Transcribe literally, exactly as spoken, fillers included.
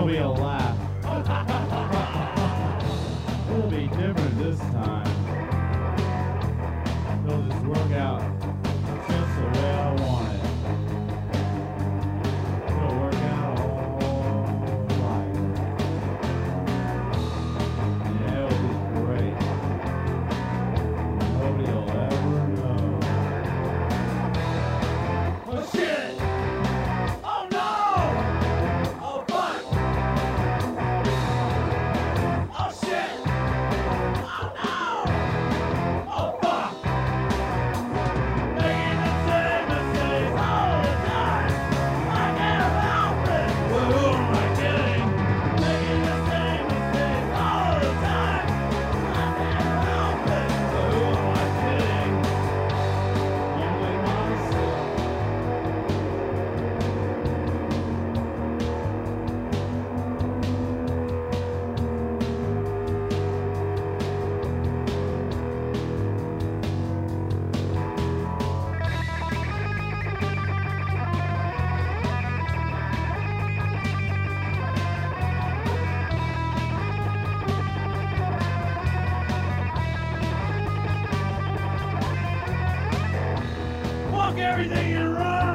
Nobody will laugh. It'll be different this time. It'll just work out just the way I want it. It'll work out all right. Yeah, it'll be great. Nobody will ever know. Oh shit! Oh no! Oh fuck! Oh shit! Oh no! Oh fuck! Making the same mistakes all the time. I can't help it. Well, who am I kidding? Making the same mistakes all the time. I can't help it. Well, who am I kidding? Only myself. Fuck everything and run!